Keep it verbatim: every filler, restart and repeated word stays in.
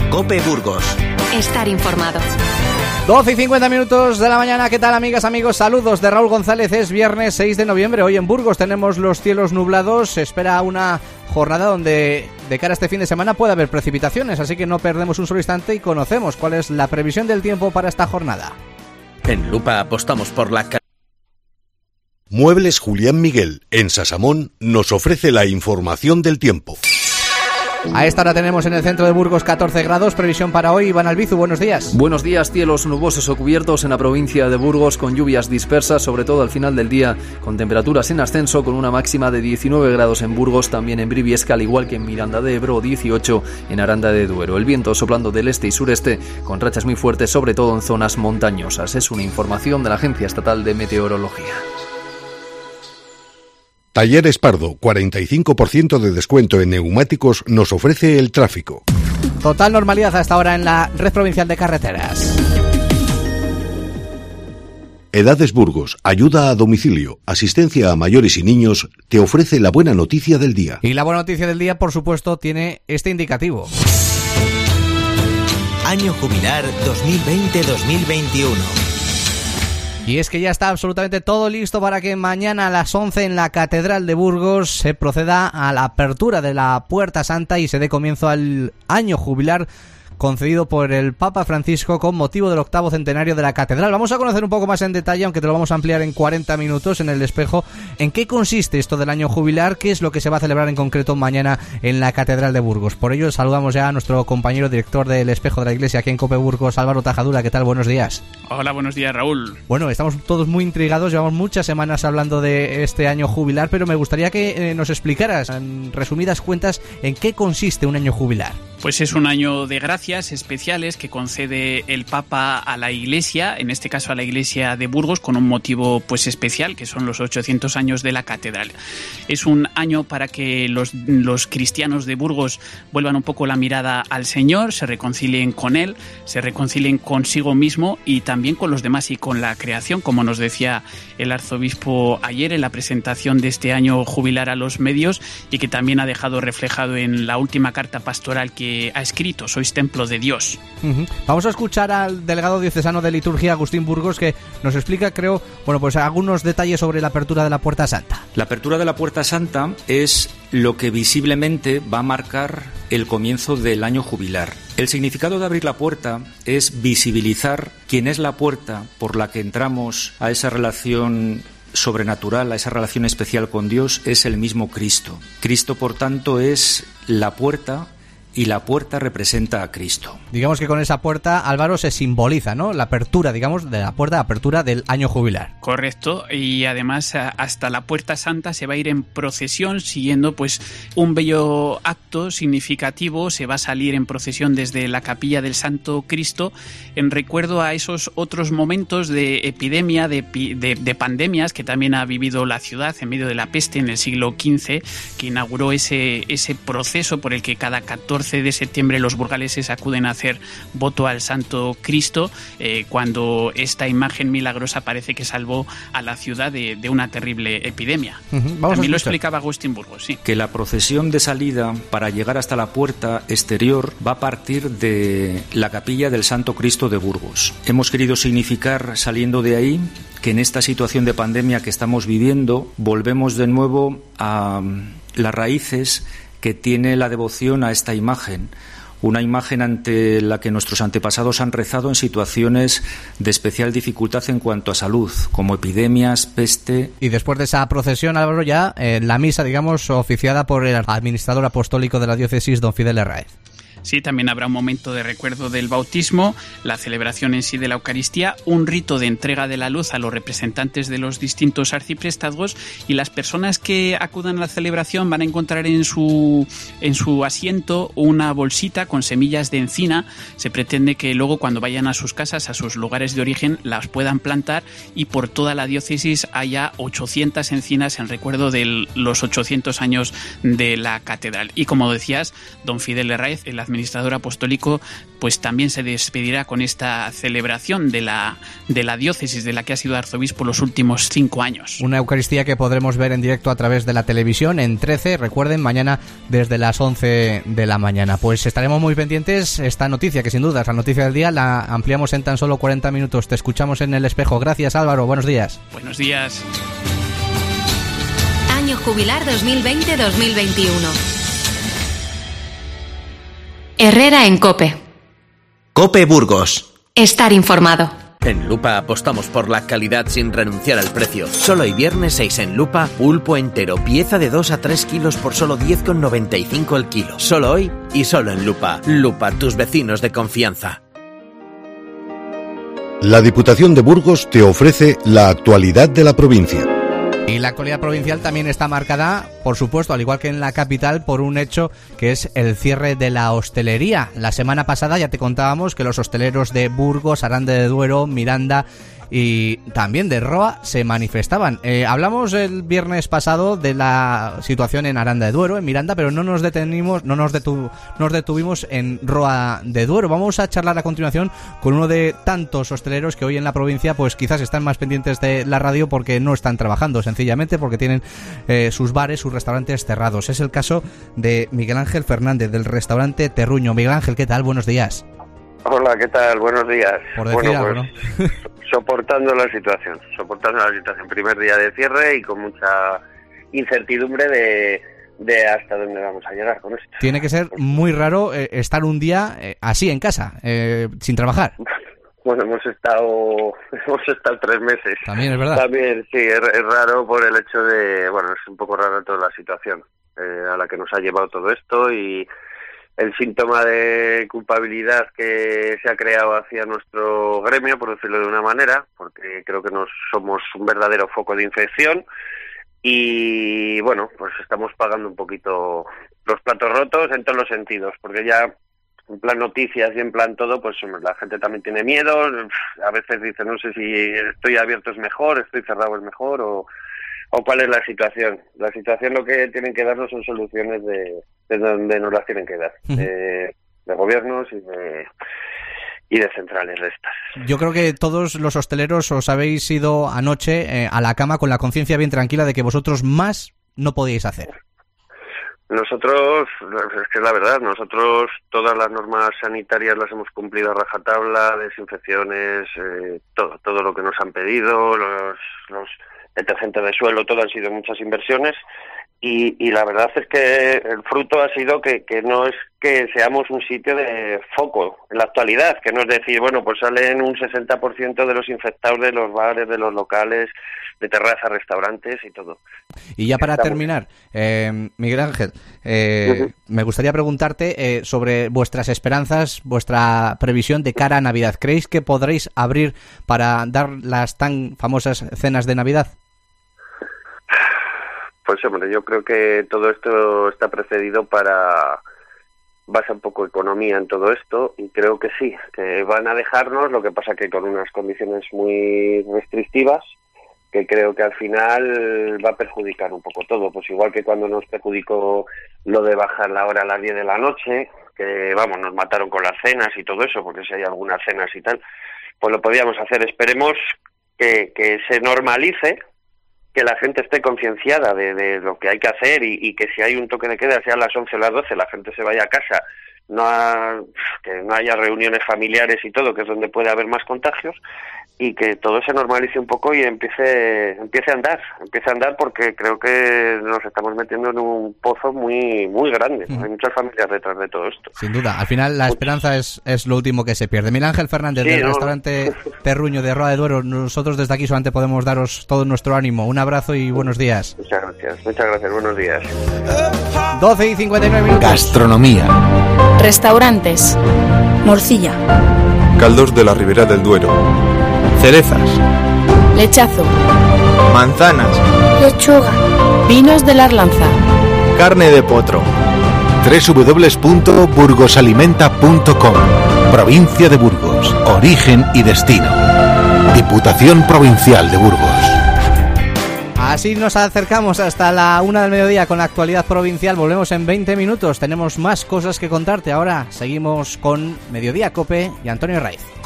COPE Burgos. Estar informado. doce y cincuenta minutos de la mañana. ¿Qué tal, amigas, amigos? Saludos de Raúl González. Es viernes seis de noviembre. Hoy en Burgos tenemos los cielos nublados. Se espera una jornada donde de cara a este fin de semana puede haber precipitaciones, así que no perdemos un solo instante y conocemos cuál es la previsión del tiempo para esta jornada. En Lupa apostamos por la... Muebles Julián Miguel, en Sasamón, nos ofrece la información del tiempo. A esta hora tenemos en el centro de Burgos catorce grados, previsión para hoy. Iván Albizu, buenos días. Buenos días, cielos nubosos o cubiertos en la provincia de Burgos con lluvias dispersas, sobre todo al final del día, con temperaturas en ascenso, con una máxima de diecinueve grados en Burgos, también en Briviesca, al igual que en Miranda de Ebro, dieciocho en Aranda de Duero. El viento soplando del este y sureste, con rachas muy fuertes, sobre todo en zonas montañosas. Es una información de la Agencia Estatal de Meteorología. Talleres Pardo, cuarenta y cinco por ciento de descuento en neumáticos nos ofrece el tráfico. Total normalidad hasta ahora en la Red Provincial de Carreteras. Edades Burgos, ayuda a domicilio, asistencia a mayores y niños, te ofrece la buena noticia del día. Y la buena noticia del día, por supuesto, tiene este indicativo. Año jubilar dos mil veinte dos mil veintiuno. Y es que ya está absolutamente todo listo para que mañana a las once en la Catedral de Burgos se proceda a la apertura de la Puerta Santa y se dé comienzo al año jubilar concedido por el Papa Francisco con motivo del octavo centenario de la Catedral. Vamos a conocer un poco más en detalle, aunque te lo vamos a ampliar en cuarenta minutos en El Espejo, en qué consiste esto del año jubilar, qué es lo que se va a celebrar en concreto mañana en la Catedral de Burgos. Por ello saludamos ya a nuestro compañero director del Espejo de la Iglesia aquí en COPE Burgos, Álvaro Tajadura. ¿Qué tal? Buenos días. Hola, buenos días, Raúl. Bueno, estamos todos muy intrigados, llevamos muchas semanas hablando de este año jubilar, pero me gustaría que eh, nos explicaras en resumidas cuentas en qué consiste un año jubilar. Pues es un año de gracias especiales que concede el Papa a la Iglesia, en este caso a la Iglesia de Burgos, con un motivo pues especial, que son los ochocientos años de la Catedral. Es un año para que los, los cristianos de Burgos vuelvan un poco la mirada al Señor, se reconcilien con Él, se reconcilien consigo mismo y también con los demás y con la creación, como nos decía el arzobispo ayer en la presentación de este año jubilar a los medios, y que también ha dejado reflejado en la última carta pastoral que ha escrito, sois templo de Dios. Uh-huh. Vamos a escuchar al delegado diocesano de liturgia, Agustín Burgos, que nos explica, creo, bueno, pues algunos detalles sobre la apertura de la Puerta Santa. La apertura de la Puerta Santa es lo que visiblemente va a marcar el comienzo del año jubilar. El significado de abrir la puerta es visibilizar quién es la puerta por la que entramos a esa relación sobrenatural, a esa relación especial con Dios, es el mismo Cristo. Cristo, por tanto, es la puerta, y la puerta representa a Cristo. Digamos que con esa puerta, Álvaro, se simboliza, ¿no?, la apertura, digamos, de la puerta, la apertura del año jubilar. Correcto, y además hasta la Puerta Santa se va a ir en procesión siguiendo pues un bello acto significativo. Se va a salir en procesión desde la capilla del Santo Cristo en recuerdo a esos otros momentos de epidemia, de, de, de pandemias que también ha vivido la ciudad en medio de la peste en el siglo quince, que inauguró ese, ese proceso por el que cada catorce de septiembre los burgaleses acuden a hacer voto al Santo Cristo, eh, cuando esta imagen milagrosa parece que salvó a la ciudad de, de una terrible epidemia. Uh-huh. También lo explicaba Agustín Burgos, sí. Que la procesión de salida para llegar hasta la puerta exterior va a partir de la capilla del Santo Cristo de Burgos. Hemos querido significar, saliendo de ahí, que en esta situación de pandemia que estamos viviendo, volvemos de nuevo a las raíces que tiene la devoción a esta imagen, una imagen ante la que nuestros antepasados han rezado en situaciones de especial dificultad en cuanto a salud, como epidemias, peste. Y después de esa procesión, Álvaro, ya eh, la misa, digamos, oficiada por el administrador apostólico de la diócesis, don Fidel Herráez. Sí, también habrá un momento de recuerdo del bautismo, la celebración en sí de la Eucaristía, un rito de entrega de la luz a los representantes de los distintos arciprestazgos, y las personas que acudan a la celebración van a encontrar en su, en su asiento una bolsita con semillas de encina. Se pretende que luego, cuando vayan a sus casas, a sus lugares de origen, las puedan plantar, y por toda la diócesis haya ochocientas encinas en recuerdo de los ochocientos años de la catedral. Y como decías, don Fidel Herráez, el administrador administrador apostólico, pues también se despedirá con esta celebración de la, de la diócesis de la que ha sido arzobispo los últimos cinco años. Una Eucaristía que podremos ver en directo a través de la televisión en trece, recuerden, mañana desde las once de la mañana. Pues estaremos muy pendientes. Esta noticia, que sin duda es la noticia del día, la ampliamos en tan solo cuarenta minutos. Te escuchamos en El Espejo. Gracias, Álvaro. Buenos días. Buenos días. Año jubilar dos mil veinte dos mil veintiuno. Herrera en COPE. COPE Burgos. Estar informado. En Lupa apostamos por la calidad sin renunciar al precio. Solo hoy viernes seis en Lupa, pulpo entero, pieza de dos a tres kilos por solo diez con noventa y cinco el kilo. Solo hoy y solo en Lupa. Lupa, tus vecinos de confianza. La Diputación de Burgos te ofrece la actualidad de la provincia. Y la actualidad provincial también está marcada, por supuesto, al igual que en la capital, por un hecho que es el cierre de la hostelería. La semana pasada ya te contábamos que los hosteleros de Burgos, Aranda de Duero, Miranda y también de Roa se manifestaban. Eh, hablamos el viernes pasado de la situación en Aranda de Duero, en Miranda, pero no nos detenimos, no nos, detu- nos detuvimos en Roa de Duero. Vamos a charlar a continuación con uno de tantos hosteleros que hoy en la provincia pues quizás están más pendientes de la radio porque no están trabajando, sencillamente porque tienen eh, sus bares, sus restaurantes cerrados. Es el caso de Miguel Ángel Fernández, del restaurante Terruño. Miguel Ángel, ¿qué tal? Buenos días. Hola, ¿qué tal? Buenos días. Por decir bueno, algo, pues, ¿no? soportando la situación, soportando la situación. Primer día de cierre y con mucha incertidumbre de, de hasta dónde vamos a llegar con esto. Tiene que ser muy raro eh, estar un día eh, así en casa, eh, sin trabajar. Bueno, hemos estado hemos estado tres meses. También es verdad. También, sí, es, es raro por el hecho de, bueno, es un poco raro toda la situación eh, a la que nos ha llevado todo esto y el síntoma de culpabilidad que se ha creado hacia nuestro gremio, por decirlo de una manera, porque creo que nos somos un verdadero foco de infección y, bueno, pues estamos pagando un poquito los platos rotos en todos los sentidos, porque ya en plan noticias y en plan todo, pues la gente también tiene miedo, a veces dice, no sé si estoy abierto es mejor, estoy cerrado es mejor, o, o cuál es la situación. La situación lo que tienen que darnos son soluciones de, de donde nos las tienen que dar, uh-huh. de, de gobiernos y de, y de centrales de estas. Yo creo que todos los hosteleros os habéis ido anoche eh, a la cama con la conciencia bien tranquila de que vosotros más no podíais hacer. Nosotros, es que es la verdad, nosotros todas las normas sanitarias las hemos cumplido a rajatabla, desinfecciones, eh, todo, todo lo que nos han pedido, los, los detergentes de suelo, todo han sido muchas inversiones y, y la verdad es que el fruto ha sido que, que no es que seamos un sitio de foco en la actualidad, que no es decir, bueno, pues salen un sesenta por ciento de los infectados de los bares, de los locales, de terrazas, restaurantes y todo. Y ya para Estamos... terminar, eh, Miguel Ángel, eh, uh-huh. me gustaría preguntarte eh, sobre vuestras esperanzas, vuestra previsión de cara a Navidad. ¿Creéis que podréis abrir para dar las tan famosas cenas de Navidad? Pues hombre, yo creo que todo esto está precedido para... basa un poco economía en todo esto y creo que sí, que van a dejarnos, lo que pasa que con unas condiciones muy restrictivas, que creo que al final va a perjudicar un poco todo, pues igual que cuando nos perjudicó lo de bajar la hora a las diez de la noche, que vamos, nos mataron con las cenas y todo eso, porque si hay algunas cenas y tal, pues lo podíamos hacer. Esperemos que, que se normalice, que la gente esté concienciada de, de lo que hay que hacer y, y que si hay un toque de queda, sea a las once o las doce, la gente se vaya a casa, no ha, que no haya reuniones familiares y todo, que es donde puede haber más contagios, y que todo se normalice un poco y empiece empiece a andar, empiece a andar porque creo que nos estamos metiendo en un pozo muy muy grande. Mm. Hay muchas familias detrás de todo esto. Sin duda, al final la esperanza es, es lo último que se pierde. Miguel Ángel Fernández, sí, del ¿no? restaurante Terruño de Roa de Duero, nosotros desde aquí solamente podemos daros todo nuestro ánimo. Un abrazo y buenos días. Muchas gracias, muchas gracias, buenos días. doce y cincuenta y nueve minutos. Gastronomía. Restaurantes. Morcilla. Caldos de la Ribera del Duero. Cerezas. Lechazo. Manzanas. Lechuga. Vinos de la Arlanza. Carne de potro. doble u doble u doble u punto burgosalimenta punto com. Provincia de Burgos. Origen y destino. Diputación Provincial de Burgos. Así nos acercamos hasta la una del mediodía con la actualidad provincial. Volvemos en veinte minutos. Tenemos más cosas que contarte. Ahora seguimos con Mediodía Cope y Antonio Raiz.